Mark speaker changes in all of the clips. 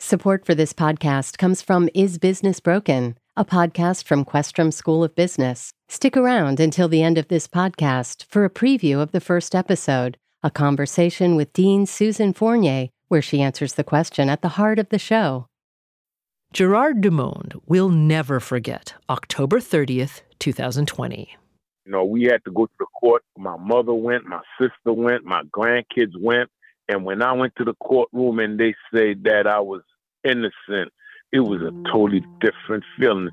Speaker 1: Support for this podcast comes from Is Business Broken, a podcast from Questrom School of Business. Stick around until the end of this podcast for a preview of the first episode, a conversation with Dean Susan Fournier, where she answers the question at the heart of the show. Gerard Dumond will never forget October 30th, 2020.
Speaker 2: You know, we had to go to the court. My mother went, my sister went, my grandkids went. And when I went to the courtroom and they said that I was innocent, it was a totally different feeling.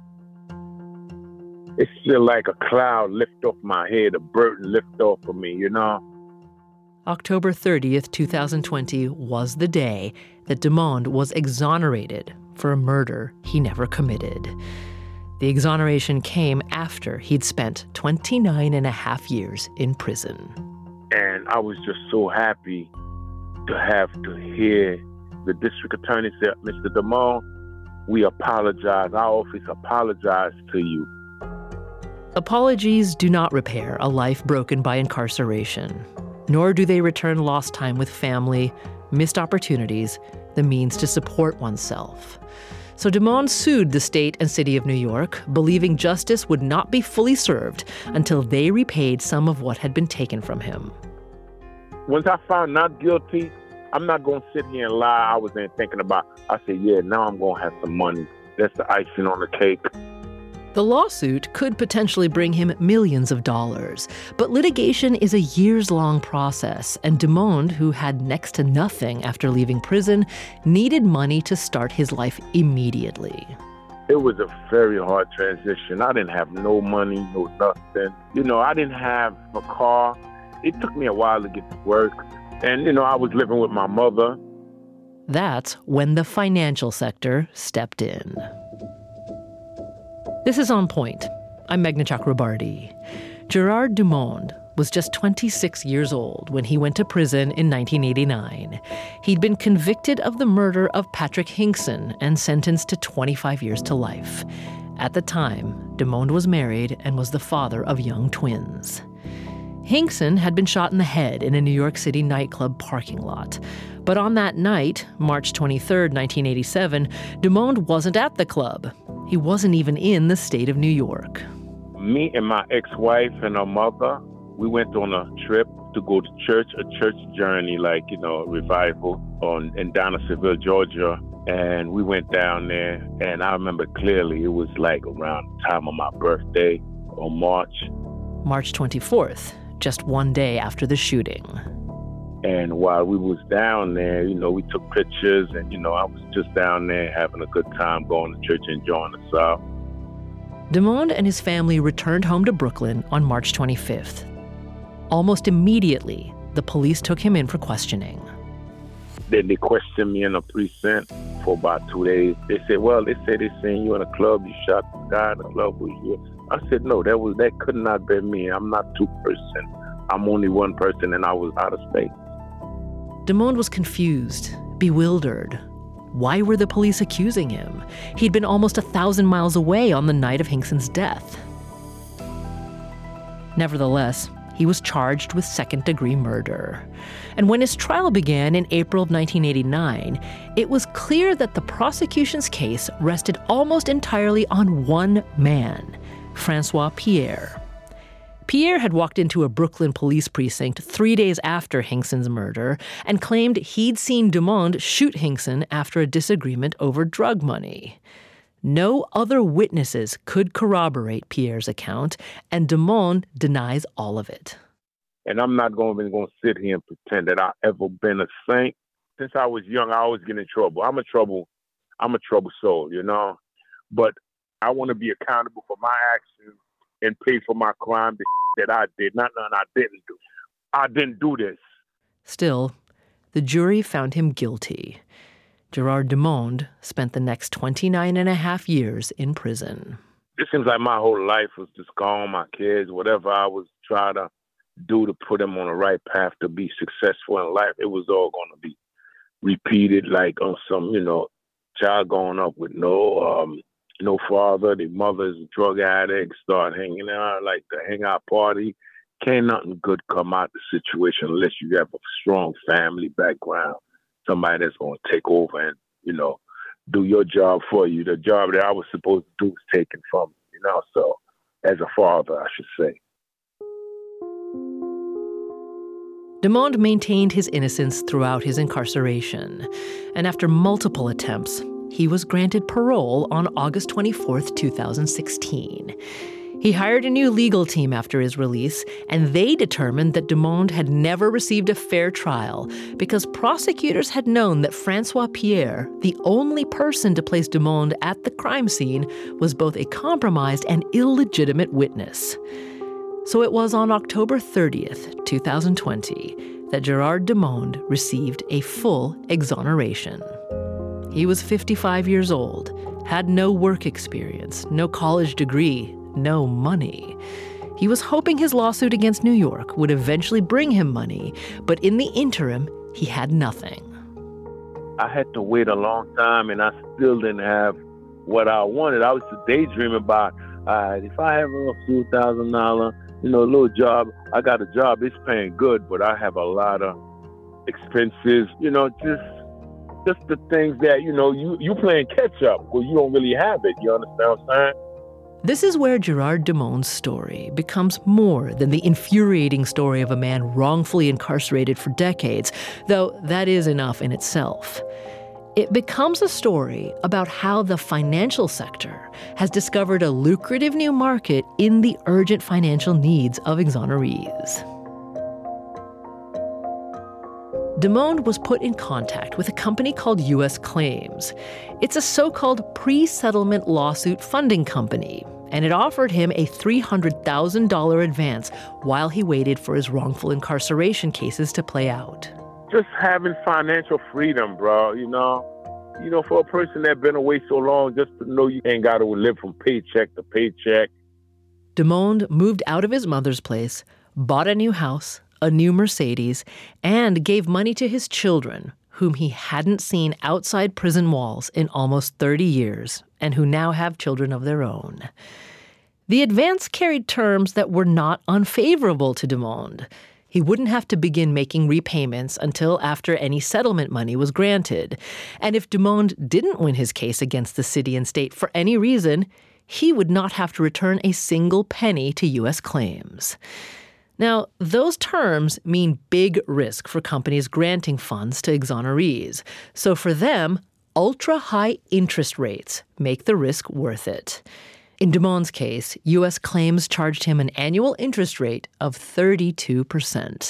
Speaker 2: It's still like a cloud lift off my head, a burden lift off of me, you know?
Speaker 1: October 30th, 2020 was the day that Dumond was exonerated for a murder he never committed. The exoneration came after he'd spent 29 and a half years in prison.
Speaker 2: And I was just so happy to have to hear the district attorney say, Mr. Dumond, we apologize. Our office apologized to you.
Speaker 1: Apologies do not repair a life broken by incarceration, nor do they return lost time with family, missed opportunities, the means to support oneself. So Dumond sued the state and city of New York, believing justice would not be fully served until they repaid some of what had been taken from him.
Speaker 2: Once I found not guilty, I'm not going to sit here and lie. I was then thinking about, I said, yeah, now I'm going to have some money. That's the icing on the cake.
Speaker 1: The lawsuit could potentially bring him millions of dollars, but litigation is a years-long process, and Dumond, who had next to nothing after leaving prison, needed money to start his life immediately.
Speaker 2: It was a very hard transition. I didn't have no money, no nothing. You know, I didn't have a car. It took me a while to get to work. And, you know, I was living with my mother.
Speaker 1: That's when the financial sector stepped in. This is On Point. I'm Meghna Chakrabarty. Gerard Dumond was just 26 years old when he went to prison in 1989. He'd been convicted of the murder of Patrick Hinkson and sentenced to 25 years to life. At the time, Dumond was married and was the father of young twins. Hinkson had been shot in the head in a New York City nightclub parking lot. But on that night, March 23, 1987, Dumond wasn't at the club. He wasn't even in the state of New York.
Speaker 2: Me and my ex-wife and her mother, we went on a trip to go to church, a church journey, like, you know, revival in Donaldsonville, Georgia. And we went down there, and I remember clearly it was like around the time of my birthday on
Speaker 1: March 24th. Just one day after the shooting.
Speaker 2: And while we was down there, you know, we took pictures and, you know, I was just down there having a good time, going to church, enjoying the South.
Speaker 1: Dumond and his family returned home to Brooklyn on March 25th. Almost immediately, the police took him in for questioning.
Speaker 2: Then they questioned me in a precinct for about 2 days. They said they seen you in a club, you shot the guy in the club, was you? I said, no, that could not have been me. I'm not two person. I'm only one person, and I was out of state.
Speaker 1: Dumond was confused, bewildered. Why were the police accusing him? He'd been almost 1,000 miles away on the night of Hinkson's death. Nevertheless, he was charged with second-degree murder. And when his trial began in April of 1989, it was clear that the prosecution's case rested almost entirely on one man, Francois Pierre. Pierre had walked into a Brooklyn police precinct 3 days after Hinkson's murder and claimed he'd seen Dumond shoot Hinkson after a disagreement over drug money. No other witnesses could corroborate Pierre's account, and Dumond denies all of it.
Speaker 2: And I'm not going to sit here and pretend that I've ever been a saint. Since I was young, I always get in trouble. I'm a trouble soul, you know. But I want to be accountable for my actions and pay for my crime that I did. Not none I didn't do. I didn't do this.
Speaker 1: Still, the jury found him guilty. Gerard Dumond spent the next 29 and a half years in prison.
Speaker 2: It seems like my whole life was just gone, my kids, whatever I was trying to do to put them on the right path to be successful in life, it was all going to be repeated, like on some, you know, child growing up with no father, the mother's a drug addict, start hanging out, like the hangout party. Can't nothing good come out of the situation unless you have a strong family background, somebody that's going to take over and, you know, do your job for you. The job that I was supposed to do was taken from me, so as a father, I should say.
Speaker 1: DeMond maintained his innocence throughout his incarceration, and after multiple attempts, he was granted parole on August 24th, 2016. He hired a new legal team after his release, and they determined that DeMond had never received a fair trial because prosecutors had known that Francois Pierre, the only person to place DeMond at the crime scene, was both a compromised and illegitimate witness. So it was on October 30th, 2020, that Gerard DeMond received a full exoneration. He was 55 years old, had no work experience, no college degree, no money. He was hoping his lawsuit against New York would eventually bring him money, but in the interim, he had nothing.
Speaker 2: I had to wait a long time, and I still didn't have what I wanted. I was daydreaming about, if I have a few $1,000, little job, I got a job, it's paying good, but I have a lot of expenses, just the things that, you playing catch up, well, you don't really have it. You understand what I'm saying?
Speaker 1: This is where Gerard DeMond's story becomes more than the infuriating story of a man wrongfully incarcerated for decades, though that is enough in itself. It becomes a story about how the financial sector has discovered a lucrative new market in the urgent financial needs of exonerees. DeMond was put in contact with a company called U.S. Claims. It's a so-called pre-settlement lawsuit funding company, and it offered him a $300,000 advance while he waited for his wrongful incarceration cases to play out.
Speaker 2: Just having financial freedom, bro, for a person that's been away so long, just to know you ain't got to live from paycheck to paycheck.
Speaker 1: DeMond moved out of his mother's place, bought a new house, a new Mercedes, and gave money to his children, whom he hadn't seen outside prison walls in almost 30 years, and who now have children of their own. The advance carried terms that were not unfavorable to DeMond. He wouldn't have to begin making repayments until after any settlement money was granted. And if DeMond didn't win his case against the city and state for any reason, he would not have to return a single penny to U.S. Claims. Now, those terms mean big risk for companies granting funds to exonerees. So for them, ultra-high interest rates make the risk worth it. In DeMond's case, U.S. Claims charged him an annual interest rate of 32%.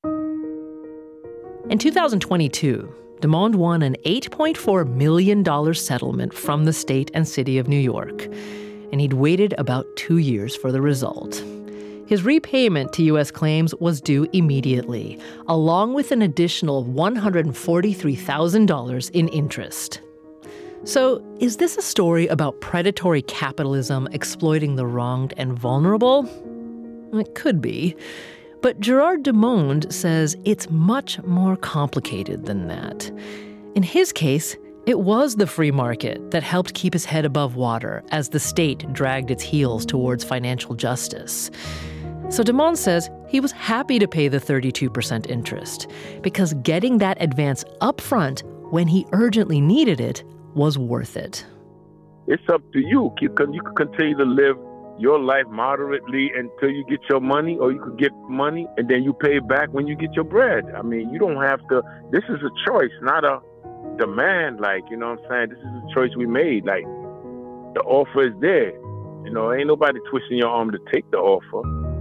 Speaker 1: In 2022, DeMond won an $8.4 million settlement from the state and city of New York, and he'd waited about 2 years for the result. His repayment to U.S. Claims was due immediately, along with an additional $143,000 in interest. So, is this a story about predatory capitalism exploiting the wronged and vulnerable? It could be. But Gerard DeMond says it's much more complicated than that. In his case, it was the free market that helped keep his head above water as the state dragged its heels towards financial justice. So DeMond says he was happy to pay the 32% interest because getting that advance up front when he urgently needed it was worth it.
Speaker 2: It's up to you. You can continue to live your life moderately until you get your money, or you could get money and then you pay it back when you get your bread. I mean, you don't have to. This is a choice, not a demand. You know what I'm saying? This is a choice we made. The offer is there. Ain't nobody twisting your arm to take the offer.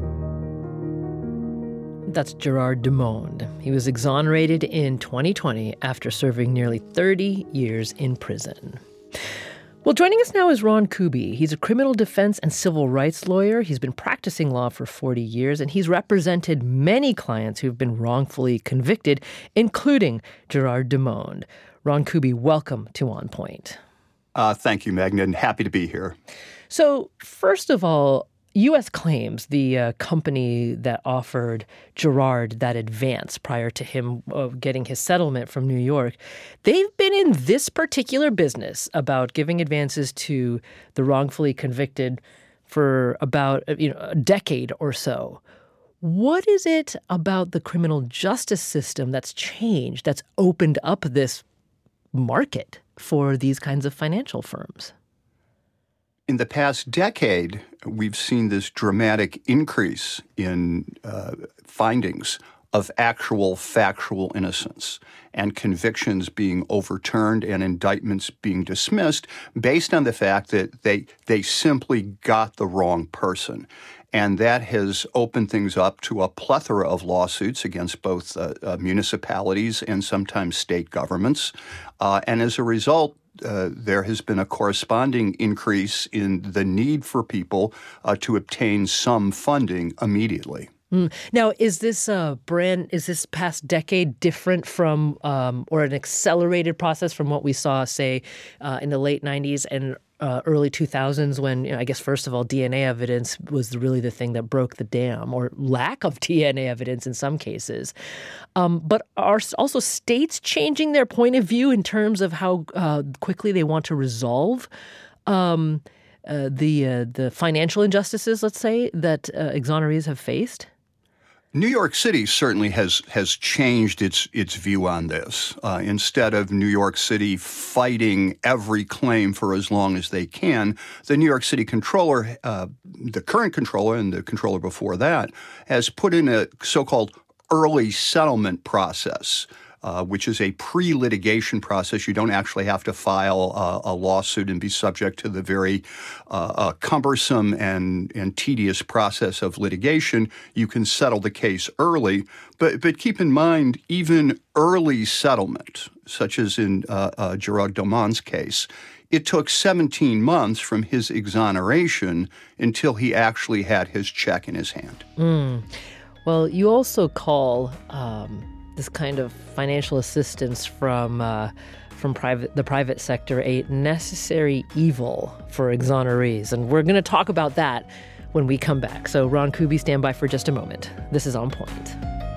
Speaker 1: That's Gerard DeMond. He was exonerated in 2020 after serving nearly 30 years in prison. Well, joining us now is Ron Kuby. He's a criminal defense and civil rights lawyer. He's been practicing law for 40 years, and he's represented many clients who've been wrongfully convicted, including Gerard DeMond. Ron Kuby, welcome to On Point.
Speaker 3: Thank you, Magna, and happy to be here.
Speaker 1: So, first of all, U.S. Claims, the company that offered Gerard that advance prior to him getting his settlement from New York, they've been in this particular business about giving advances to the wrongfully convicted for about a decade or so. What is it about the criminal justice system that's changed, that's opened up this market? for these kinds of financial firms?
Speaker 3: In the past decade, we've seen this dramatic increase in findings of actual factual innocence and convictions being overturned and indictments being dismissed based on the fact that they simply got the wrong person. And that has opened things up to a plethora of lawsuits against both municipalities and sometimes state governments. And as a result, there has been a corresponding increase in the need for people to obtain some funding immediately.
Speaker 1: Now, is this past decade different from or an accelerated process from what we saw, say, in the late 90s and early 2000s when, I guess, first of all, DNA evidence was really the thing that broke the dam, or lack of DNA evidence in some cases. But are also states changing their point of view in terms of how quickly they want to resolve the financial injustices, let's say, that exonerees have faced?
Speaker 3: New York City certainly has changed its view on this. Instead of New York City fighting every claim for as long as they can, the New York City controller, the current controller and the controller before that, has put in a so-called early settlement process, which is a pre-litigation process. You don't actually have to file a lawsuit and be subject to the very cumbersome and tedious process of litigation. You can settle the case early. But keep in mind, even early settlement, such as in Gerard Domann's case, it took 17 months from his exoneration until he actually had his check in his hand.
Speaker 1: Well, you also call this kind of financial assistance from the private sector a necessary evil for exonerees. And we're going to talk about that when we come back. So Ron Kuby, stand by for just a moment. This is On Point.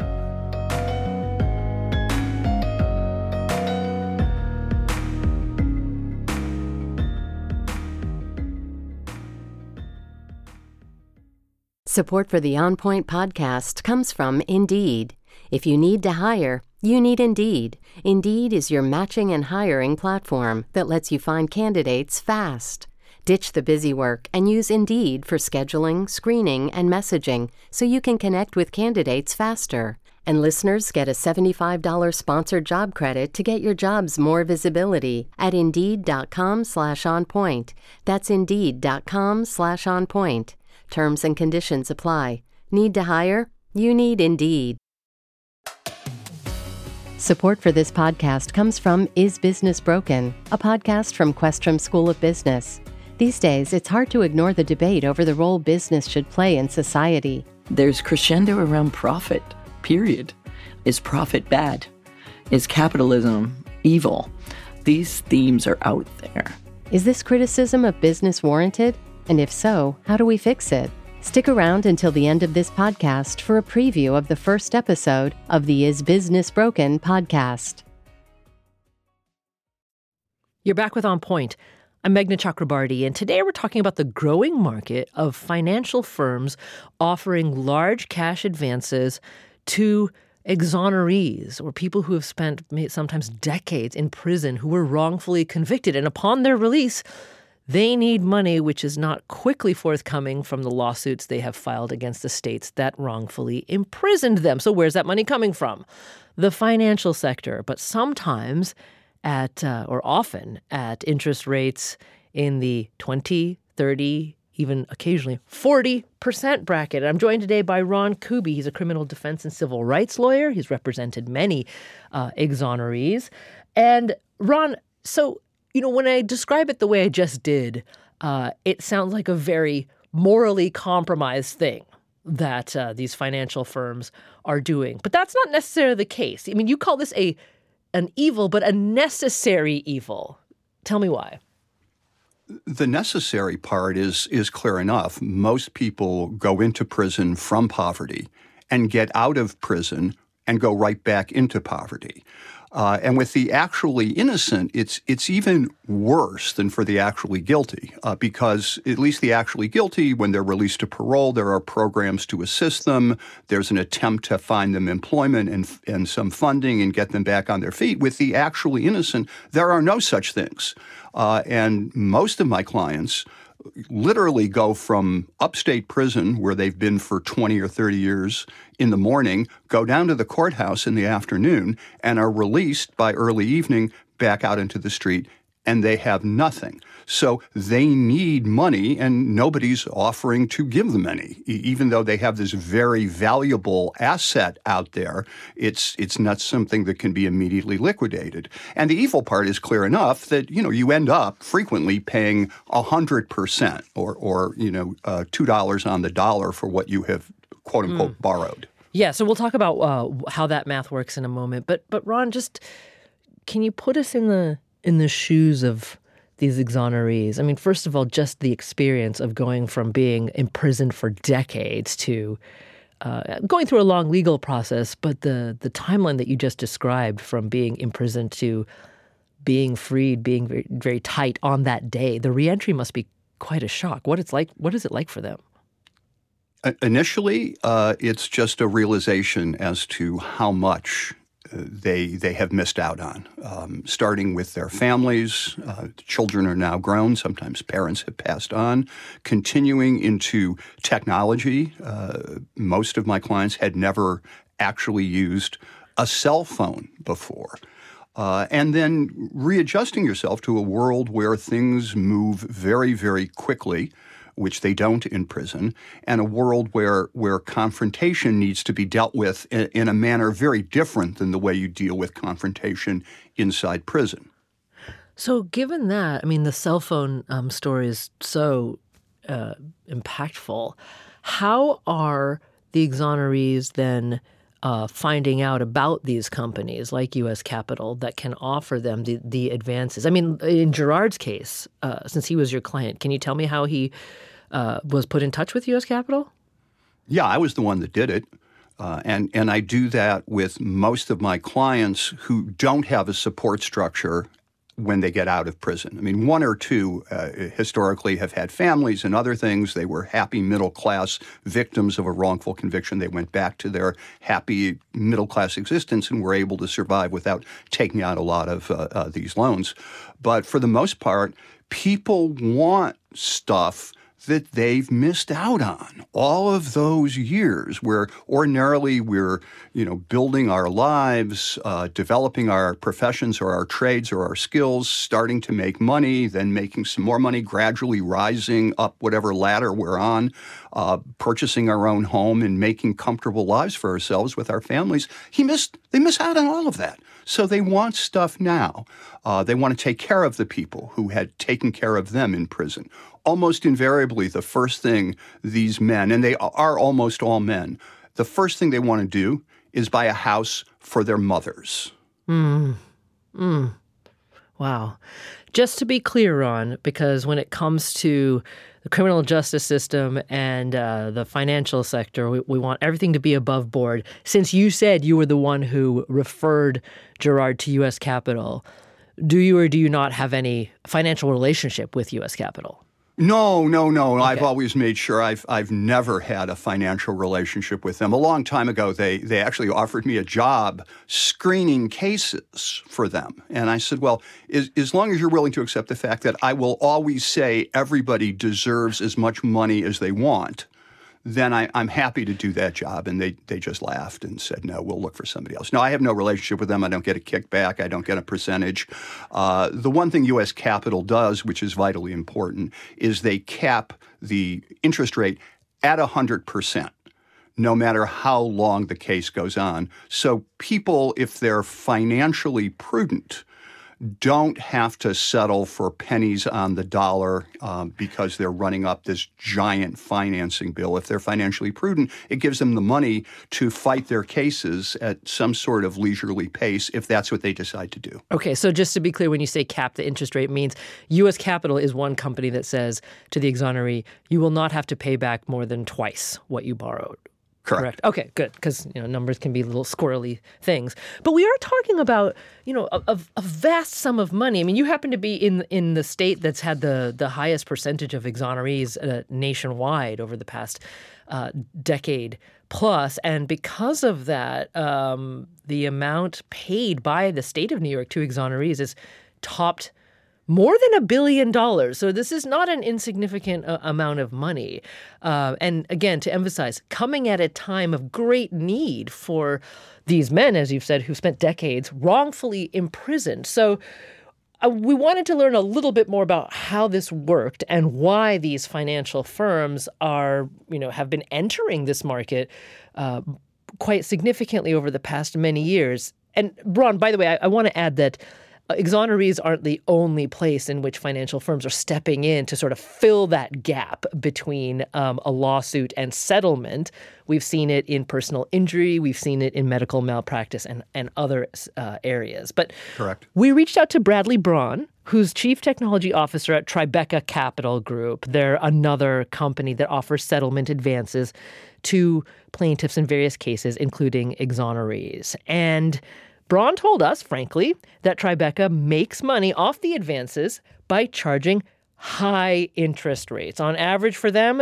Speaker 4: Support for the On Point podcast comes from Indeed. If you need to hire, you need Indeed. Indeed is your matching and hiring platform that lets you find candidates fast. Ditch the busy work and use Indeed for scheduling, screening, and messaging so you can connect with candidates faster. And listeners get a $75 sponsored job credit to get your jobs more visibility at Indeed.com/onpoint. That's Indeed.com/onpoint. Terms and conditions apply. Need to hire? You need Indeed. Support for this podcast comes from Is Business Broken?, a podcast from Questrom School of Business. These days, it's hard to ignore the debate over the role business should play in society.
Speaker 5: There's crescendo around profit, period. Is profit bad? Is capitalism evil? These themes are out there.
Speaker 4: Is this criticism of business warranted? And if so, how do we fix it? Stick around until the end of this podcast for a preview of the first episode of the Is Business Broken? Podcast.
Speaker 1: You're back with On Point. I'm Meghna Chakrabarti, and today we're talking about the growing market of financial firms offering large cash advances to exonerees, or people who have spent sometimes decades in prison who were wrongfully convicted. And upon their release, they need money which is not quickly forthcoming from the lawsuits they have filed against the states that wrongfully imprisoned them. So where's that money coming from? The financial sector, but sometimes or often at interest rates in the 20, 30, even occasionally 40% bracket. I'm joined today by Ron Kuby. He's a criminal defense and civil rights lawyer. He's represented many exonerees. And Ron, so when I describe it the way I just did, it sounds like a very morally compromised thing that these financial firms are doing. But that's not necessarily the case. I mean, you call this an evil, but a necessary evil. Tell me why.
Speaker 3: The necessary part is clear enough. Most people go into prison from poverty and get out of prison and go right back into poverty. And with the actually innocent, it's even worse than for the actually guilty, because at least the actually guilty, when they're released to parole, there are programs to assist them. There's an attempt to find them employment and some funding and get them back on their feet. With the actually innocent, there are no such things. And most of my clients literally go from upstate prison, where they've been for 20 or 30 years, in the morning, go down to the courthouse in the afternoon, and are released by early evening back out into the street, and they have nothing. So they need money, and nobody's offering to give them any. Even though they have this very valuable asset out there, it's not something that can be immediately liquidated. And the evil part is clear enough that, you end up frequently paying 100% or $2 on the dollar for what you have, quote unquote, borrowed.
Speaker 1: Yeah, so we'll talk about how that math works in a moment. But Ron, just can you put us in the shoes of these exonerees? I mean, first of all, just the experience of going from being imprisoned for decades to going through a long legal process, but the timeline that you just described, from being imprisoned to being freed, being very, very tight on that day, the reentry must be quite a shock. What is it like for them?
Speaker 3: Initially, it's just a realization as to how much they have missed out on, starting with their families. Children are now grown. Sometimes parents have passed on. Continuing into technology. Most of my clients had never actually used a cell phone before. And then readjusting yourself to a world where things move very, very quickly, which they don't in prison, and a world where confrontation needs to be dealt with in a manner very different than the way you deal with confrontation inside prison.
Speaker 1: So given that, I mean, the cell phone story is so impactful. How are the exonerees then finding out about these companies like U.S. Capital that can offer them the advances? I mean, in Gerard's case, since he was your client, can you tell me how he was put in touch with U.S. Capital?
Speaker 3: Yeah, I was the one that did it. And I do that with most of my clients who don't have a support structure when they get out of prison. I mean, one or two historically have had families and other things. They were happy middle-class victims of a wrongful conviction. They went back to their happy middle-class existence and were able to survive without taking out a lot of these loans. But for the most part, people want stuff that they've missed out on all of those years where ordinarily we're, building our lives, developing our professions or our trades or our skills, starting to make money, then making some more money, gradually rising up whatever ladder we're on, purchasing our own home and making comfortable lives for ourselves with our families. They miss out on all of that. So they want stuff now. They want to take care of the people who had taken care of them in prison. Almost invariably, the first thing these men, and they are almost all men, the first thing they want to do is buy a house for their mothers.
Speaker 1: Wow. Just to be clear, Ron, because when it comes to the criminal justice system and the financial sector, we want everything to be above board. Since you said you were the one who referred Gerard to U.S. Capital, do you or do you not have any financial relationship with U.S. Capital?
Speaker 3: No. Okay. I've always made sure I've never had a financial relationship with them. A long time ago, they actually offered me a job screening cases for them. And I said, well, as long as you're willing to accept the fact that I will always say everybody deserves as much money as they want, then I'm happy to do that job. And they just laughed and said, no, we'll look for somebody else. No, I have no relationship with them. I don't get a kickback. I don't get a percentage. The one thing U.S. Capital does, which is vitally important, is they cap the interest rate at 100%, no matter how long the case goes on. So people, if they're financially prudent, don't have to settle for pennies on the dollar because they're running up this giant financing bill. If they're financially prudent, it gives them the money to fight their cases at some sort of leisurely pace if that's what they decide to do.
Speaker 1: Okay, so just to be clear, when you say cap the interest rate, means U.S. Capital is one company that says to the exoneree, you will not have to pay back more than twice what you borrowed.
Speaker 3: Correct.
Speaker 1: Okay, good, because numbers can be little squirrely things. But we are talking about a vast sum of money. I mean, you happen to be in the state that's had the highest percentage of exonerees nationwide over the past decade plus, and because of that, the amount paid by the state of New York to exonerees is topped more than $1 billion. So this is not an insignificant amount of money. And again, to emphasize, coming at a time of great need for these men, as you've said, who spent decades wrongfully imprisoned. So we wanted to learn a little bit more about how this worked and why these financial firms have been entering this market quite significantly over the past many years. And Ron, by the way, I want to add that exonerees aren't the only place in which financial firms are stepping in to sort of fill that gap between a lawsuit and settlement. We've seen it in personal injury. We've seen it in medical malpractice and other areas. But
Speaker 3: correct.
Speaker 1: We reached out to Bradley Braun, who's Chief Technology Officer at Tribeca Capital Group. They're another company that offers settlement advances to plaintiffs in various cases, including exonerees. And Braun told us, frankly, that Tribeca makes money off the advances by charging high interest rates. On average for them,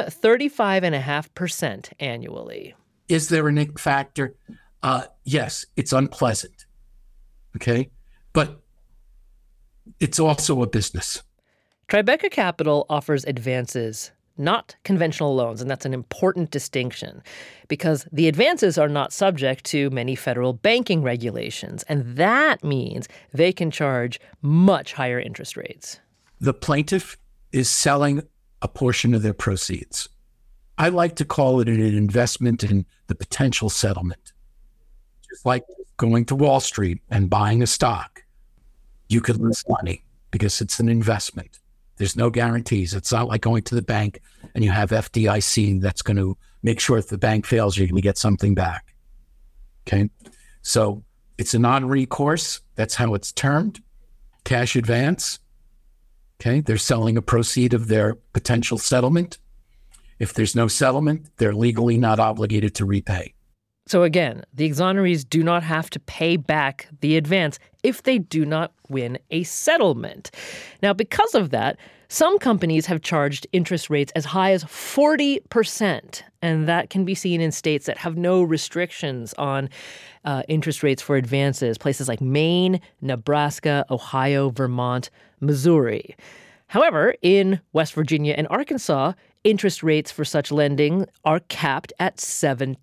Speaker 1: 35.5% annually.
Speaker 6: Is there a nick factor? Yes, it's unpleasant. Okay? But it's also a business.
Speaker 1: Tribeca Capital offers advances, not conventional loans, and that's an important distinction because the advances are not subject to many federal banking regulations, and that means they can charge much higher interest rates.
Speaker 6: The plaintiff is selling a portion of their proceeds. I like to call it an investment in the potential settlement. Just like going to Wall Street and buying a stock. You could lose money because it's an investment. There's no guarantees. It's not like going to the bank and you have FDIC that's going to make sure if the bank fails, you're going to get something back. Okay? So it's a non-recourse. That's how it's termed. Cash advance. Okay? They're selling a proceed of their potential settlement. If there's no settlement, they're legally not obligated to repay.
Speaker 1: So again, the exonerees do not have to pay back the advance if they do not win a settlement. Now, because of that, some companies have charged interest rates as high as 40%, and that can be seen in states that have no restrictions on interest rates for advances, places like Maine, Nebraska, Ohio, Vermont, Missouri. However, in West Virginia and Arkansas, interest rates for such lending are capped at 17%.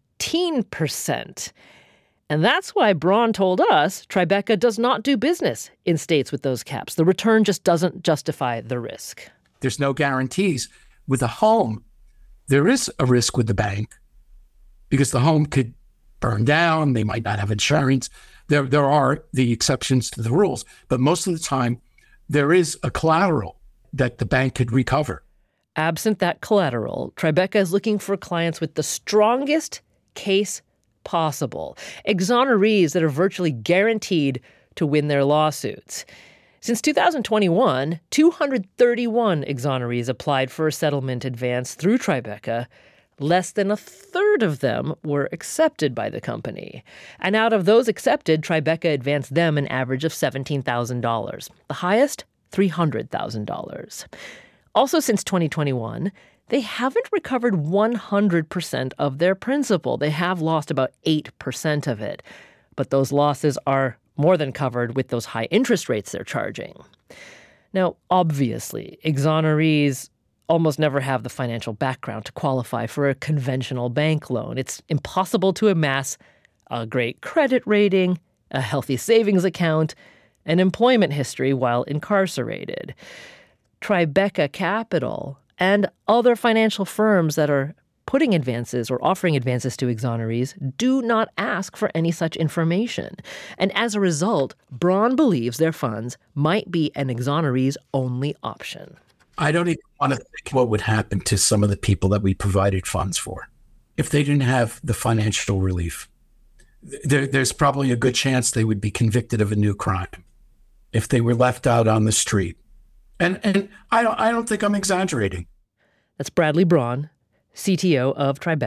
Speaker 1: And that's why Braun told us Tribeca does not do business in states with those caps. The return just doesn't justify the risk.
Speaker 6: There's no guarantees. With a home, there is a risk with the bank because the home could burn down. They might not have insurance. There are the exceptions to the rules. But most of the time, there is a collateral that the bank could recover.
Speaker 1: Absent that collateral, Tribeca is looking for clients with the strongest case possible, exonerees that are virtually guaranteed to win their lawsuits. Since 2021, 231 exonerees applied for a settlement advance through Tribeca. Less than a third of them were accepted by the company. And out of those accepted, Tribeca advanced them an average of $17,000. The highest, $300,000. Also since 2021, they haven't recovered 100% of their principal. They have lost about 8% of it. But those losses are more than covered with those high interest rates they're charging. Now, obviously, exonerees almost never have the financial background to qualify for a conventional bank loan. It's impossible to amass a great credit rating, a healthy savings account, an employment history while incarcerated. Tribeca Capital and other financial firms that are putting advances or offering advances to exonerees do not ask for any such information. And as a result, Braun believes their funds might be an exoneree's only option.
Speaker 6: I don't even want to think what would happen to some of the people that we provided funds for if they didn't have the financial relief. There's probably a good chance they would be convicted of a new crime if they were left out on the street. And I don't think I'm exaggerating.
Speaker 1: That's Bradley Braun, CTO of Tribeca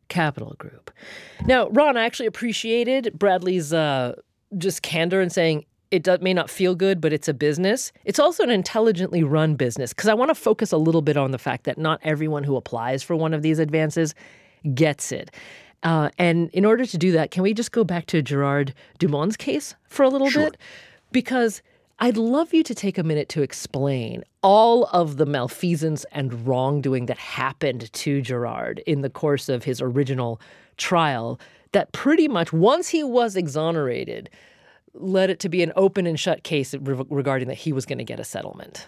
Speaker 1: Capital Group. Now, Ron, I actually appreciated Bradley's just candor in saying it may not feel good, but it's a business. It's also an intelligently run business, because I want to focus a little bit on the fact that not everyone who applies for one of these advances gets it. And in order to do that, can we just go back to Gerard Dumont's case for a little bit? Because I'd love you to take a minute to explain all of the malfeasance and wrongdoing that happened to Gerard in the course of his original trial that pretty much, once he was exonerated, led it to be an open and shut case regarding that he was going to get a settlement.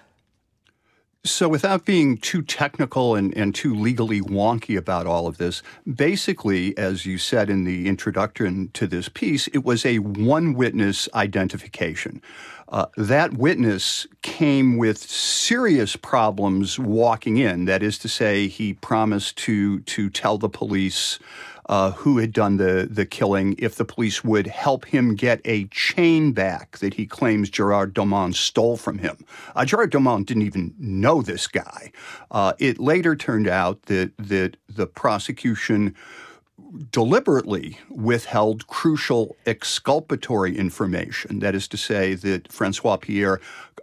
Speaker 3: So without being too technical and too legally wonky about all of this, basically, as you said in the introduction to this piece, it was a one-witness identification. That witness came with serious problems walking in. That is to say, he promised to tell the police who had done the killing if the police would help him get a chain back that he claims Gerard Dumont stole from him. Gerard Dumont didn't even know this guy. It later turned out that the prosecution deliberately withheld crucial exculpatory information. That is to say that Francois Pierre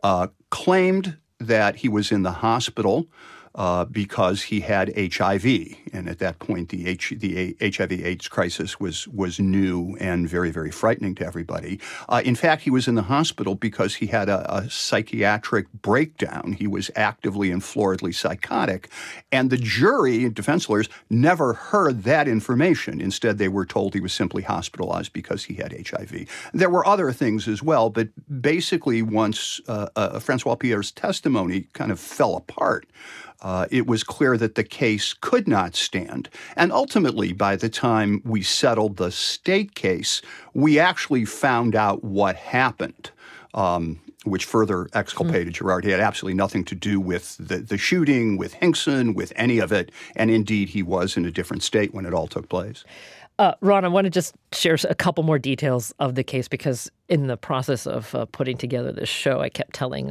Speaker 3: claimed that he was in the hospital because he had HIV, and at that point the HIV/AIDS crisis was new and very, very frightening to everybody. In fact, he was in the hospital because he had a psychiatric breakdown. He was actively and floridly psychotic, and the jury, defense lawyers, never heard that information. Instead, they were told he was simply hospitalized because he had HIV. There were other things as well, but basically once Francois Pierre's testimony kind of fell apart, it was clear that the case could not stand. And ultimately, by the time we settled the state case, we actually found out what happened, which further exculpated Gerard. He had absolutely nothing to do with the shooting, with Hinkson, with any of it. And indeed, he was in a different state when it all took place.
Speaker 1: Ron, I want to just share a couple more details of the case, because in the process of putting together this show, I kept telling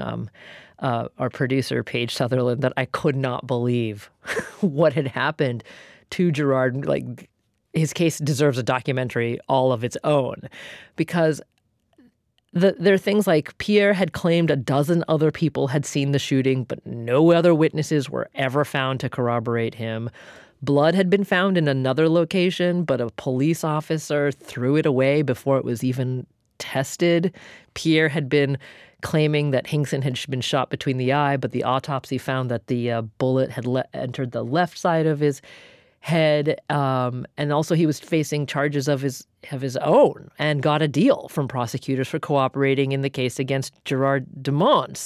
Speaker 1: our producer, Paige Sutherland, that I could not believe what had happened to Gerard. Like, his case deserves a documentary all of its own, because there are things like Pierre had claimed a dozen other people had seen the shooting, but no other witnesses were ever found to corroborate him. Blood had been found in another location, but a police officer threw it away before it was even tested. Pierre had been claiming that Hinkson had been shot between the eye, but the autopsy found that the bullet had entered the left side of his head. And also he was facing charges of his own and got a deal from prosecutors for cooperating in the case against Gerard Dumont.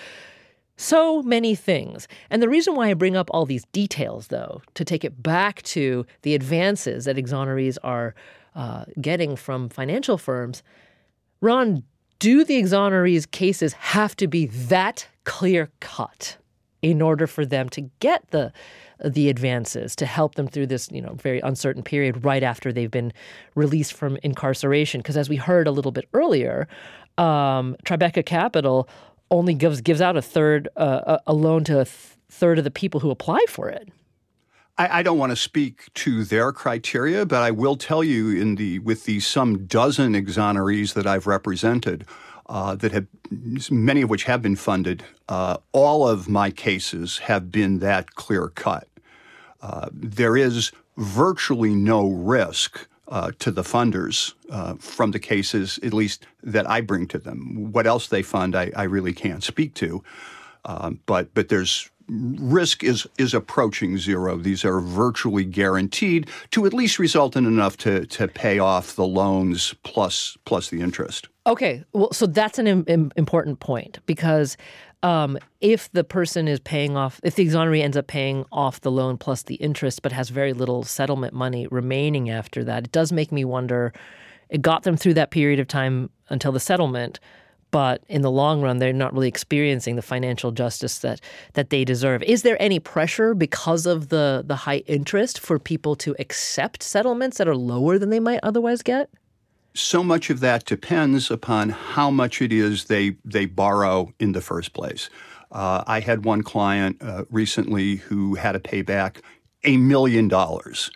Speaker 1: So many things. And the reason why I bring up all these details, though, to take it back to the advances that exonerees are getting from financial firms, Ron, do the exonerees' cases have to be that clear-cut in order for them to get the advances to help them through this, very uncertain period right after they've been released from incarceration? Because as we heard a little bit earlier, Tribeca Capital only gives out a loan to a third of the people who apply for it.
Speaker 3: I don't want to speak to their criteria, but I will tell you with the some dozen exonerees that I've represented, many of which have been funded, all of my cases have been that clear cut. There is virtually no risk to the funders from the cases, at least that I bring to them. What else they fund, I really can't speak to. But there's risk is approaching zero. These are virtually guaranteed to at least result in enough to pay off the loans plus the interest.
Speaker 1: Okay, well, so that's an important point, because if the person is paying off, if the exoneree ends up paying off the loan plus the interest but has very little settlement money remaining after that, it does make me wonder, it got them through that period of time until the settlement, but in the long run, they're not really experiencing the financial justice that they deserve. Is there any pressure because of the high interest for people to accept settlements that are lower than they might otherwise get?
Speaker 3: So much of that depends upon how much it is they borrow in the first place. I had one client recently who had to pay back $1 million.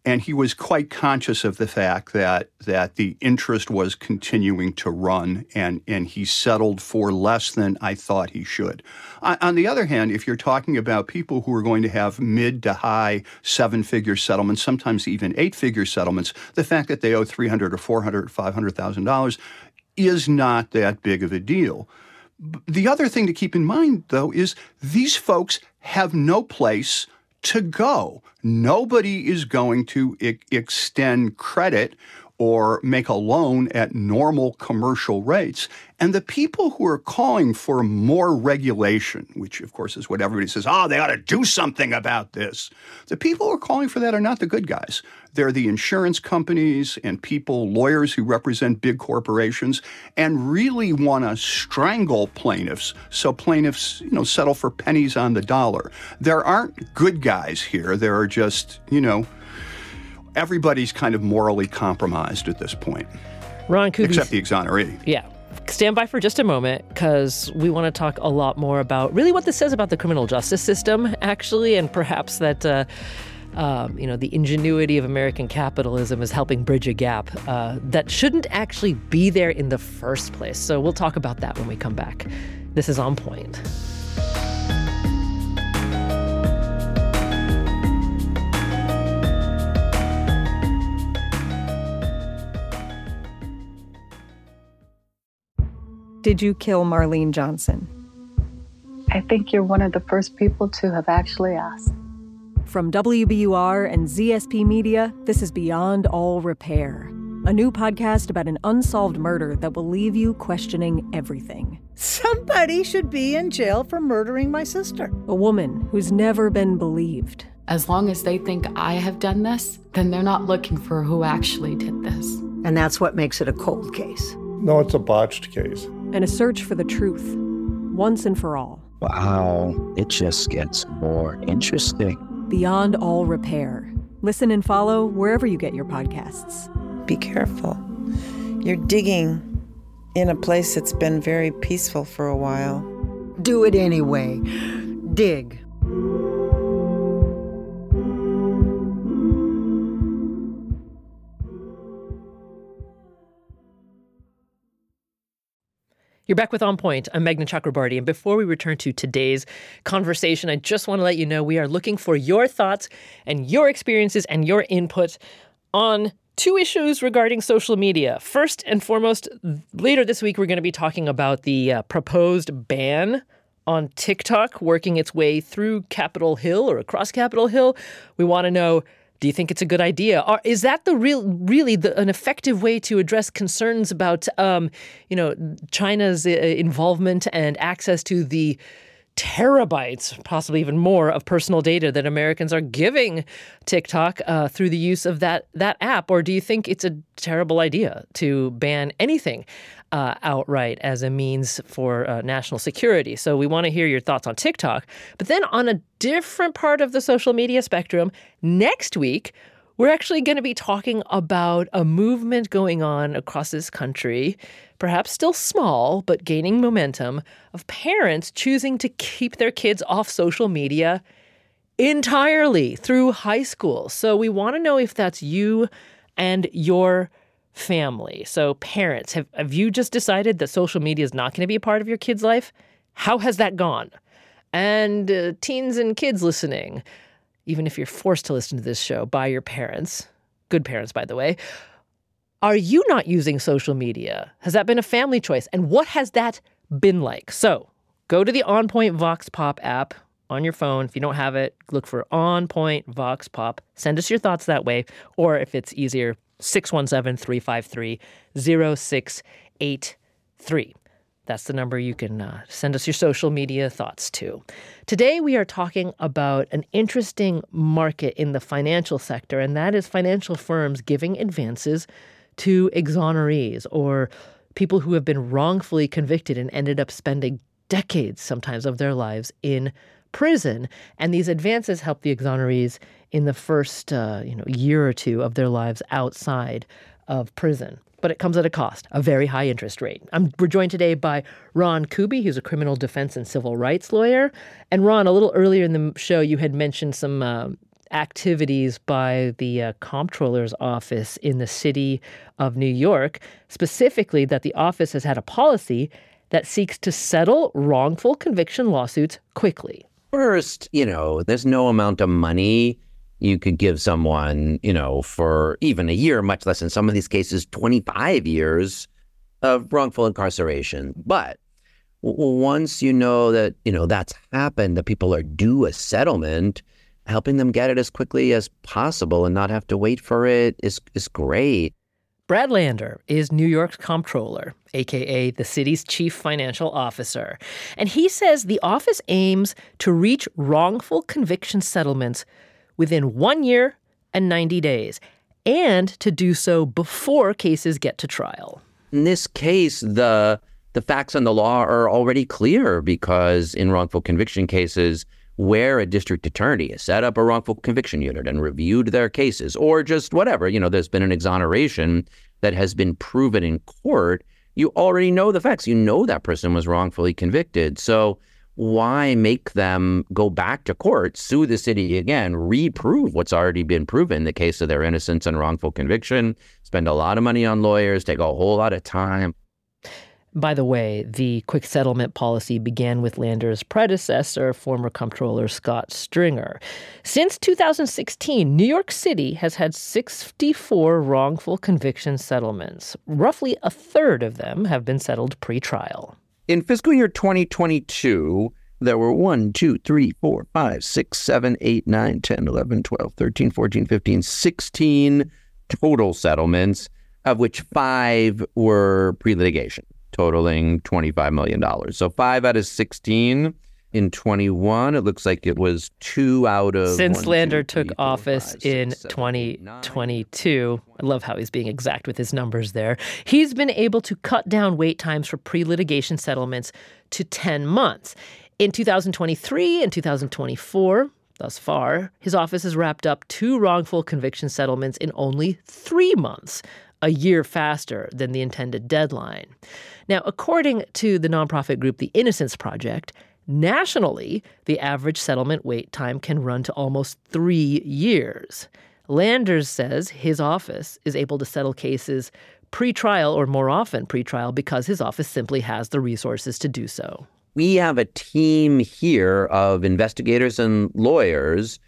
Speaker 3: And he was quite conscious of the fact that the interest was continuing to run, and he settled for less than I thought he should. On the other hand, if you're talking about people who are going to have mid to high seven-figure settlements, sometimes even eight-figure settlements, the fact that they owe $300,000 or $400,000 or $500,000 is not that big of a deal. The other thing to keep in mind, though, is these folks have no place to go. Nobody is going to extend credit or make a loan at normal commercial rates. And the people who are calling for more regulation, which of course is what everybody says, they ought to do something about this. The people who are calling for that are not the good guys. They're the insurance companies and lawyers who represent big corporations and really want to strangle plaintiffs so plaintiffs, settle for pennies on the dollar. There aren't good guys here. There are just, everybody's kind of morally compromised at this point.
Speaker 1: Ron Kuby.
Speaker 3: Except the exoneree.
Speaker 1: Yeah. Stand by for just a moment, because we want to talk a lot more about really what this says about the criminal justice system, actually, and perhaps that, the ingenuity of American capitalism is helping bridge a gap that shouldn't actually be there in the first place. So we'll talk about that when we come back. This is On Point.
Speaker 7: Did you kill Marlene Johnson?
Speaker 8: I think you're one of the first people to have actually asked.
Speaker 7: From WBUR and ZSP Media, this is Beyond All Repair, a new podcast about an unsolved murder that will leave you questioning everything.
Speaker 9: Somebody should be in jail for murdering my sister.
Speaker 7: A woman who's never been believed.
Speaker 10: As long as they think I have done this, then they're not looking for who actually did this.
Speaker 9: And that's what makes it a cold case.
Speaker 11: No, it's a botched case.
Speaker 7: And a search for the truth, once and for all.
Speaker 12: Wow, it just gets more interesting.
Speaker 7: Beyond All Repair. Listen and follow wherever you get your podcasts.
Speaker 13: Be careful. You're digging in a place that's been very peaceful for a while.
Speaker 9: Do it anyway. Dig.
Speaker 1: You're back with On Point. I'm Meghna Chakrabarti. And before we return to today's conversation, I just want to let you know we are looking for your thoughts and your experiences and your input on two issues regarding social media. First and foremost, later this week, we're going to be talking about the proposed ban on TikTok working its way through Capitol Hill or across Capitol Hill. We want to know, do you think it's a good idea? Or is that an effective way to address concerns about, China's involvement and access to the terabytes, possibly even more, of personal data that Americans are giving TikTok through the use of that app? Or do you think it's a terrible idea to ban anything outright as a means for national security? So we want to hear your thoughts on TikTok. But then on a different part of the social media spectrum, next week, we're actually going to be talking about a movement going on across this country, perhaps still small, but gaining momentum, of parents choosing to keep their kids off social media entirely through high school. So we want to know if that's you and your family. So parents, have you just decided that social media is not going to be a part of your kid's life? How has that gone? And teens and kids listening, even if you're forced to listen to this show by your parents, good parents, by the way, are you not using social media? Has that been a family choice? And what has that been like? So go to the On Point Vox Pop app on your phone. If you don't have it, look for On Point Vox Pop. Send us your thoughts that way. Or if it's easier, 617-353-0683. That's the number you can send us your social media thoughts to. Today, we are talking about an interesting market in the financial sector, and that is financial firms giving advances to exonerees or people who have been wrongfully convicted and ended up spending decades, sometimes, of their lives in prison. And these advances help the exonerees in the first year or two of their lives outside of prison. But it comes at a cost, a very high interest rate. We're joined today by Ron Kuby, who's a criminal defense and civil rights lawyer. And Ron, a little earlier in the show, you had mentioned some activities by the comptroller's office in the city of New York, specifically that the office has had a policy that seeks to settle wrongful conviction lawsuits quickly.
Speaker 14: First, there's no amount of money you could give someone, for even a year, much less in some of these cases, 25 years of wrongful incarceration. But once you know that, that's happened, that people are due a settlement, helping them get it as quickly as possible and not have to wait for it is great.
Speaker 1: Brad Lander is New York's comptroller, a.k.a. the city's chief financial officer. And he says the office aims to reach wrongful conviction settlements within 1 year and 90 days, and to do so before cases get to trial.
Speaker 14: In this case, the facts and the law are already clear, because in wrongful conviction cases where a district attorney has set up a wrongful conviction unit and reviewed their cases, or just whatever, there's been an exoneration that has been proven in court, you already know the facts. You know that person was wrongfully convicted. So why make them go back to court, sue the city again, reprove what's already been proven in the case of their innocence and wrongful conviction, spend a lot of money on lawyers, take a whole lot of time?
Speaker 1: By the way, the quick settlement policy began with Lander's predecessor, former comptroller Scott Stringer. Since 2016, New York City has had 64 wrongful conviction settlements. Roughly a third of them have been settled pre-trial.
Speaker 14: In fiscal year 2022, there were 1, 2, 3, 4, 5, 6, 7, 8, 9, 10, 11, 12, 13, 14, 15, 16 total settlements, of which 5 were pre-litigation, totaling $25 million. So 5 out of 16. In 21, it looks like it was 2 out of...
Speaker 1: Since Lander took office in 2022, I love how he's being exact with his numbers there, he's been able to cut down wait times for pre-litigation settlements to 10 months. In 2023 and 2024, thus far, his office has wrapped up 2 wrongful conviction settlements in only 3 months, a year faster than the intended deadline. Now, according to the nonprofit group The Innocence Project, nationally, the average settlement wait time can run to almost 3 years. Landers says his office is able to settle cases pre-trial, or more often pre-trial, because his office simply has the resources to do so.
Speaker 14: We have a team here of investigators and lawyers,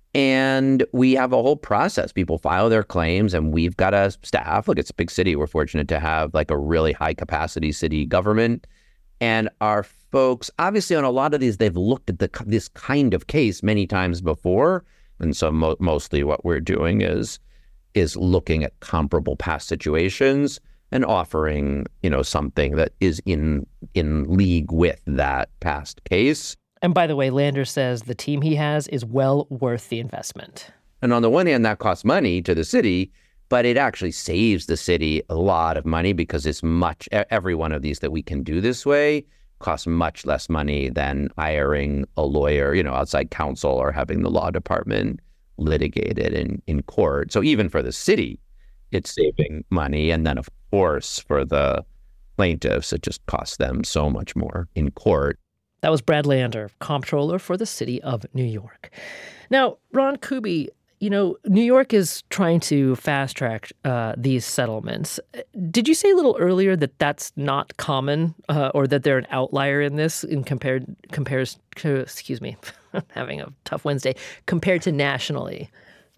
Speaker 14: and we have a whole process. People file their claims, and we've got a staff. Look, it's a big city. We're fortunate to have like a really high-capacity city government. And our folks, obviously on a lot of these, they've looked at this kind of case many times before. And so mostly what we're doing is looking at comparable past situations and offering, something that is in league with that past case.
Speaker 1: And by the way, Lander says the team he has is well worth the investment.
Speaker 14: And on the one hand, that costs money to the city, but it actually saves the city a lot of money, because every one of these that we can do this way costs much less money than hiring a lawyer, outside counsel, or having the law department litigate it in court. So even for the city, it's saving money. And then, of course, for the plaintiffs, it just costs them so much more in court.
Speaker 1: That was Brad Lander, comptroller for the city of New York. Now, Ron Kuby, New York is trying to fast track these settlements. Did you say a little earlier that that's not common, or that they're an outlier in this compared to, excuse me, having a tough Wednesday, compared to nationally?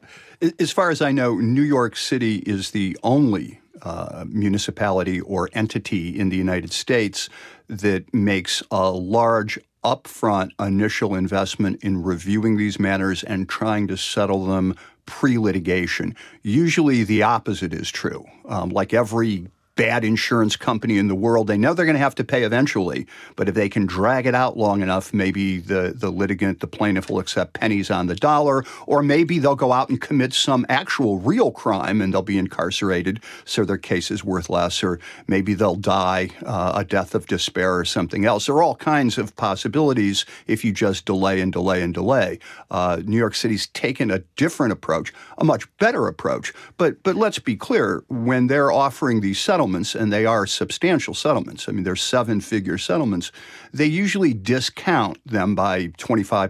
Speaker 3: As far as I know, New York City is the only municipality or entity in the United States that makes a large upfront initial investment in reviewing these matters and trying to settle them pre-litigation. Usually the opposite is true. Like every bad insurance company in the world, they know they're going to have to pay eventually. But if they can drag it out long enough, maybe the litigant, the plaintiff, will accept pennies on the dollar, or maybe they'll go out and commit some actual real crime and they'll be incarcerated, so their case is worth less, or maybe they'll die a death of despair or something else. There are all kinds of possibilities if you just delay and delay and delay. New York City's taken a different approach, a much better approach. But let's be clear, when they're offering these settlements, settlements, and they are substantial settlements. I mean, they're 7-figure settlements. They usually discount them by 25%,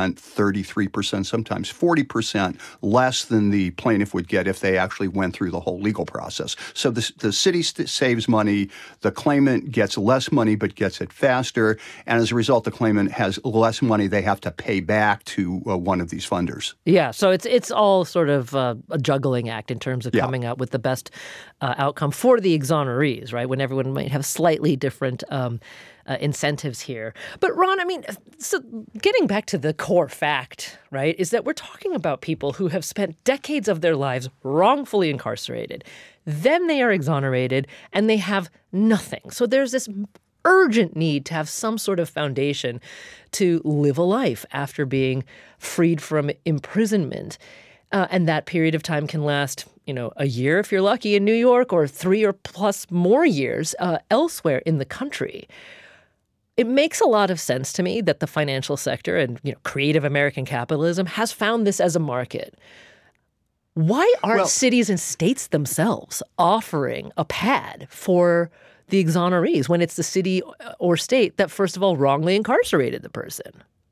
Speaker 3: 33%, sometimes 40% less than the plaintiff would get if they actually went through the whole legal process. So the city saves money, the claimant gets less money but gets it faster, and as a result, the claimant has less money they have to pay back to one of these funders.
Speaker 1: Yeah, so it's all sort of a juggling act in terms of coming up with the best outcome for the exonerees, right, when everyone might have slightly different incentives here. But Ron, I mean, so getting back to the core fact, right, is that we're talking about people who have spent decades of their lives wrongfully incarcerated. Then they are exonerated and they have nothing. So there's this urgent need to have some sort of foundation to live a life after being freed from imprisonment. And that period of time can last, a year if you're lucky in New York, or 3 or plus more years elsewhere in the country. It makes a lot of sense to me that the financial sector and creative American capitalism has found this as a market. Why aren't cities and states themselves offering a pad for the exonerees when it's the city or state that, first of all, wrongly incarcerated the person?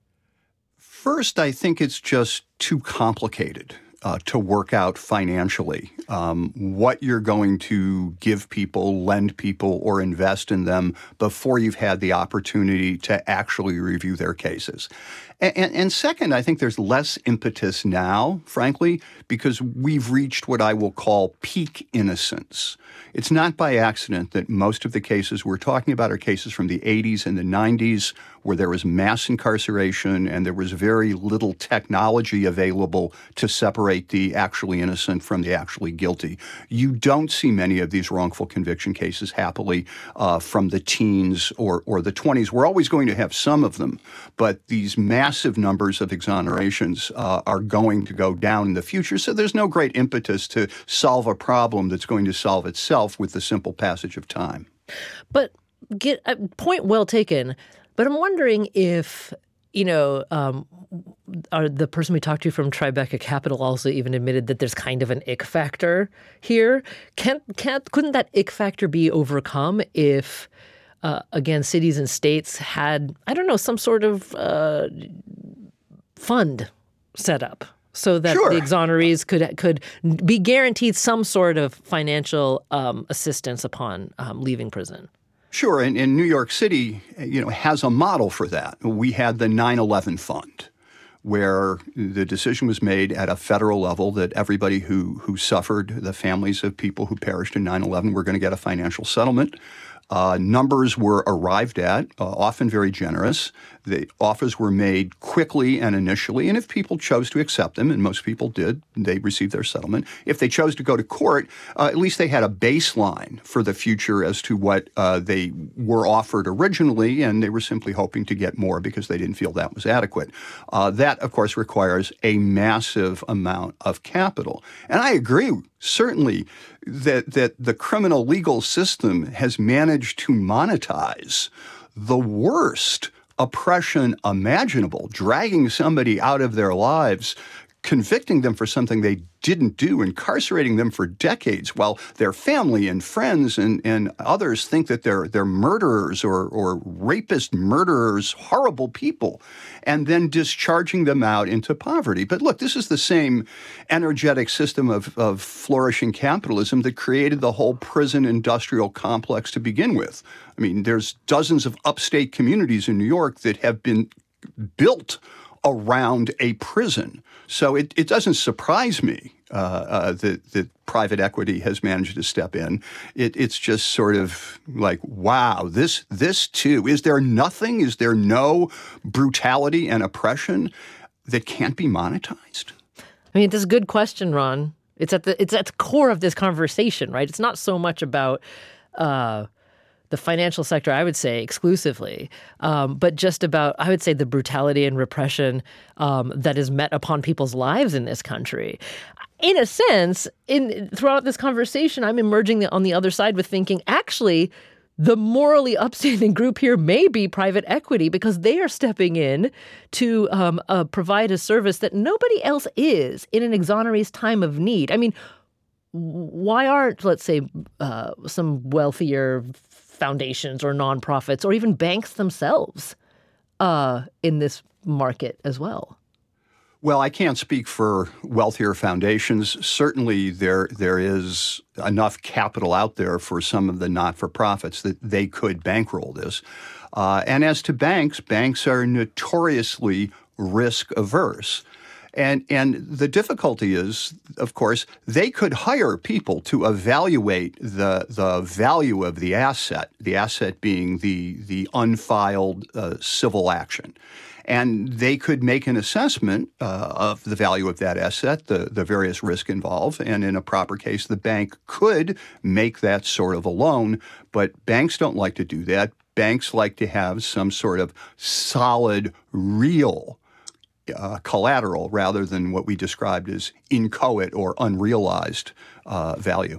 Speaker 3: First, I think it's just too complicated to work out financially what you're going to give people, lend people, or invest in them before you've had the opportunity to actually review their cases. And second, I think there's less impetus now, frankly, because we've reached what I will call peak innocence. It's not by accident that most of the cases we're talking about are cases from the 80s and the 90s where there was mass incarceration and there was very little technology available to separate the actually innocent from the actually guilty. You don't see many of these wrongful conviction cases, happily, from the teens or the 20s. We're always going to have some of them, but these massive numbers of exonerations are going to go down in the future. So there's no great impetus to solve a problem that's going to solve itself with the simple passage of time.
Speaker 1: But point well taken. But I'm wondering if, the person we talked to from Tribeca Capital also even admitted that there's kind of an ick factor here. Couldn't that ick factor be overcome if, again, cities and states had, some sort of fund set up so that the exonerees could be guaranteed some sort of financial assistance upon leaving prison?
Speaker 3: Sure, and New York City, has a model for that. We had the 9/11 fund, where the decision was made at a federal level that everybody who suffered, the families of people who perished in 9/11, were going to get a financial settlement. Numbers were arrived at, often very generous. The offers were made quickly and initially, and if people chose to accept them, and most people did, they received their settlement. If they chose to go to court, at least they had a baseline for the future as to what they were offered originally, and they were simply hoping to get more because they didn't feel that was adequate. That, of course, requires a massive amount of capital. And I agree, certainly, that the criminal legal system has managed to monetize the worst oppression imaginable, dragging somebody out of their lives, convicting them for something they didn't do, incarcerating them for decades while their family and friends and others think that they're murderers or rapist murderers, horrible people, and then discharging them out into poverty. But look, this is the same energetic system of flourishing capitalism that created the whole prison industrial complex to begin with. I mean, there's dozens of upstate communities in New York that have been built around a prison. So it doesn't surprise me that private equity has managed to step in. It's just sort of like, wow, this too. Is there no brutality and oppression that can't be monetized?
Speaker 1: I mean, this is a good question, Ron. It's at the core of this conversation, right? It's not so much about the financial sector, I would say, exclusively, but just about, I would say, the brutality and repression that is met upon people's lives in this country. In a sense, throughout this conversation, I'm emerging on the other side with thinking, actually, the morally upstanding group here may be private equity because they are stepping in to provide a service that nobody else is in an exoneree's time of need. I mean, why aren't, let's say, some wealthier foundations or nonprofits or even banks themselves in this market as well?
Speaker 3: Well, I can't speak for wealthier foundations. Certainly, there is enough capital out there for some of the not-for-profits that they could bankroll this. And as to banks, banks are notoriously risk-averse. And the difficulty is, of course, they could hire people to evaluate the value of the asset being the unfiled civil action. And they could make an assessment of the value of that asset, the various risks involved, and in a proper case, the bank could make that sort of a loan, but banks don't like to do that. Banks like to have some sort of solid, real collateral rather than what we described as inchoate or unrealized value.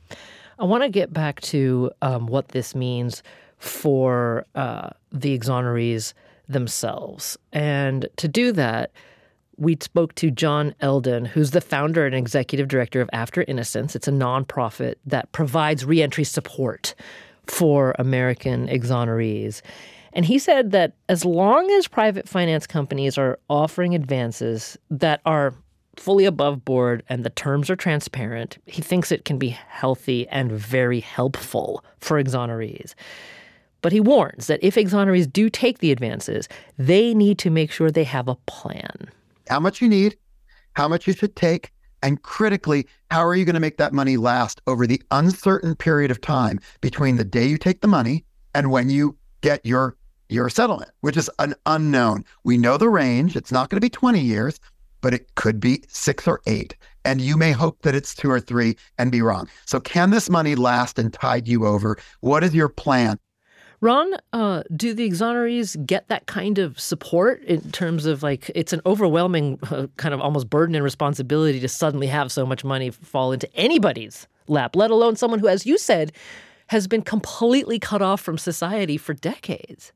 Speaker 1: I want to get back to what this means for the exonerees themselves. And to do that, we spoke to John Eldon, who's the founder and executive director of After Innocence. It's a nonprofit that provides reentry support for American exonerees. And he said that as long as private finance companies are offering advances that are fully above board and the terms are transparent, he thinks it can be healthy and very helpful for exonerees. But he warns that if exonerees do take the advances, they need to make sure they have a plan.
Speaker 15: How much you need, how much you should take, and critically, how are you going to make that money last over the uncertain period of time between the day you take the money and when you get your settlement, which is an unknown. We know the range. It's not going to be 20 years, but it could be 6 or 8. And you may hope that it's 2 or 3 and be wrong. So can this money last and tide you over? What is your plan?
Speaker 1: Ron, do the exonerees get that kind of support in terms of it's an overwhelming kind of almost burden and responsibility to suddenly have so much money fall into anybody's lap, let alone someone who, as you said, has been completely cut off from society for decades?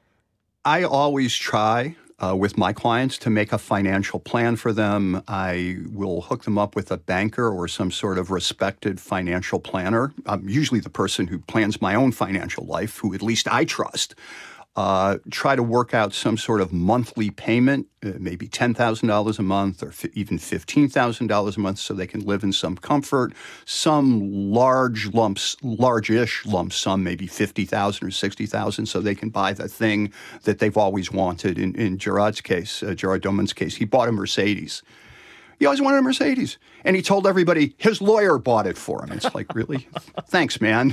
Speaker 3: I always try with my clients to make a financial plan for them. I will hook them up with a banker or some sort of respected financial planner. I'm usually the person who plans my own financial life, who at least I trust. Try to work out some sort of monthly payment, maybe $10,000 a month or even $15,000 a month so they can live in some comfort. Some large-ish lump sum, maybe $50,000 or $60,000 so they can buy the thing that they've always wanted. In Gerard's case, Gerard Doman's case, he bought a Mercedes. He always wanted a Mercedes. And he told everybody his lawyer bought it for him. It's like, really? Thanks, man.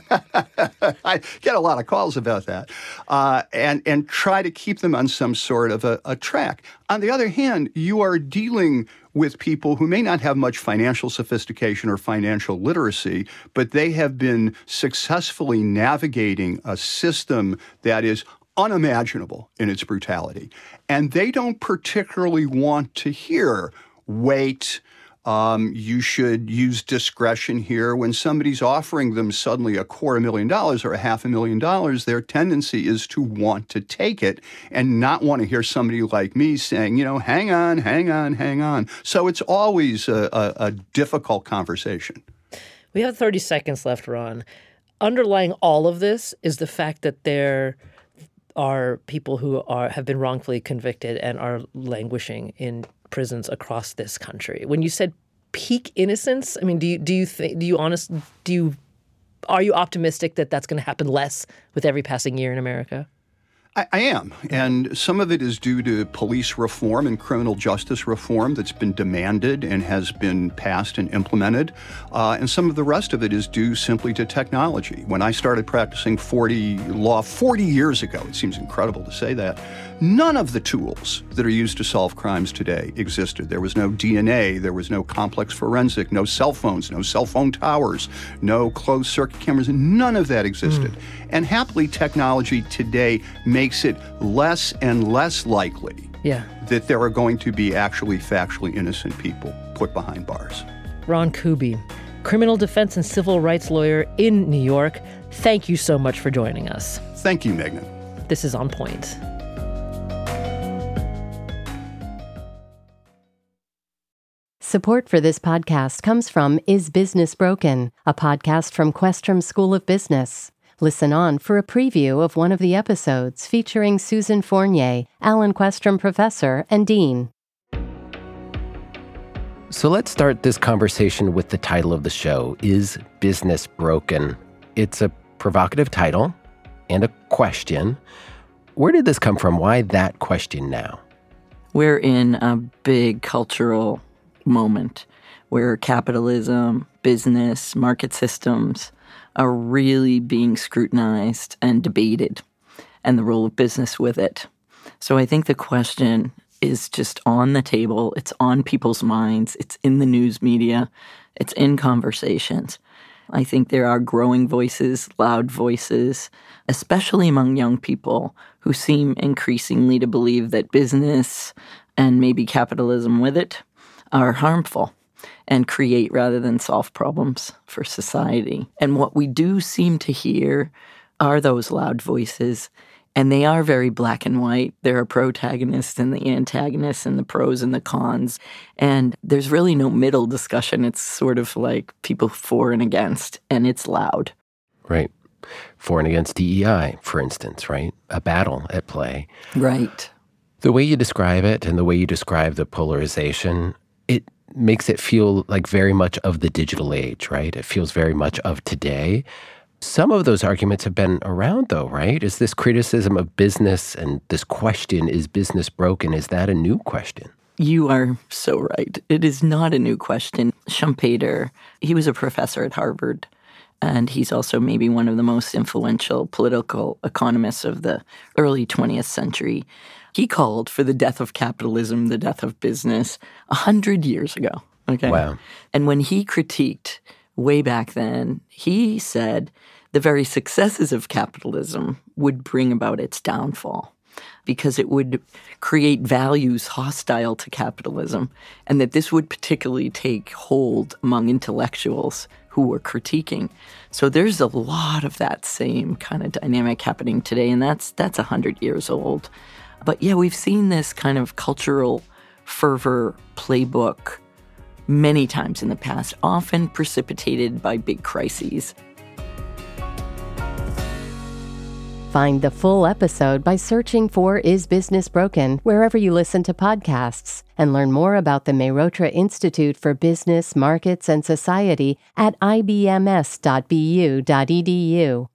Speaker 3: I get a lot of calls about that. And try to keep them on some sort of a track. On the other hand, you are dealing with people who may not have much financial sophistication or financial literacy, but they have been successfully navigating a system that is unimaginable in its brutality. And they don't particularly want to hear, wait, you should use discretion here. When somebody's offering them suddenly $250,000 or $500,000, their tendency is to want to take it and not want to hear somebody like me saying, hang on. So it's always a difficult conversation.
Speaker 1: We have 30 seconds left, Ron. Underlying all of this is the fact that there are people who have been wrongfully convicted and are languishing in prisons across this country. When you said peak innocence, I mean, are you optimistic that that's going to happen less with every passing year in America?
Speaker 3: I am. And some of it is due to police reform and criminal justice reform that's been demanded and has been passed and implemented. And some of the rest of it is due simply to technology. When I started practicing 40 years ago, it seems incredible to say that, none of the tools that are used to solve crimes today existed. There was no DNA, there was no complex forensic, no cell phones, no cell phone towers, no closed circuit cameras, none of that existed. And happily, technology today makes it less and less likely that there are going to be actually factually innocent people put behind bars.
Speaker 1: Ron Kuby, criminal defense and civil rights lawyer in New York, thank you so much for joining us.
Speaker 3: Thank you, Meghna.
Speaker 1: This is On Point.
Speaker 4: Support for this podcast comes from Is Business Broken?, a podcast from Questrom School of Business. Listen on for a preview of one of the episodes featuring Susan Fournier, Alan Questrom Professor and Dean.
Speaker 16: So let's start this conversation with the title of the show, Is Business Broken? It's a provocative title and a question. Where did this come from? Why that question now?
Speaker 5: We're in a big cultural moment where capitalism, business, market systems are really being scrutinized and debated, and the role of business with it. So I think the question is just on the table. It's on people's minds. It's in the news media. It's in conversations. I think there are growing voices, loud voices, especially among young people who seem increasingly to believe that business and maybe capitalism with it are harmful and create rather than solve problems for society. And what we do seem to hear are those loud voices, and they are very black and white. There are protagonists and the antagonists and the pros and the cons. And there's really no middle discussion. It's sort of like people for and against, and it's loud.
Speaker 16: Right. For and against DEI, for instance, right? A battle at play.
Speaker 5: Right.
Speaker 16: The way you describe it and the way you describe the polarization, it makes it feel like very much of the digital age, right? It feels very much of today. Some of those arguments have been around, though, right? Is this criticism of business and this question, is business broken, is that a new question?
Speaker 5: You are so right. It is not a new question. Schumpeter, he was a professor at Harvard, and he's also maybe one of the most influential political economists of the early 20th century. He called for the death of capitalism, the death of business, 100 years ago. Okay.
Speaker 16: Wow.
Speaker 5: And when he critiqued way back then, he said the very successes of capitalism would bring about its downfall because it would create values hostile to capitalism, and that this would particularly take hold among intellectuals who were critiquing. So there's a lot of that same kind of dynamic happening today, and that's 100 years old. But yeah, we've seen this kind of cultural fervor playbook many times in the past, often precipitated by big crises.
Speaker 4: Find the full episode by searching for Is Business Broken wherever you listen to podcasts, and learn more about the Mehrotra Institute for Business, Markets, and Society at ibms.bu.edu.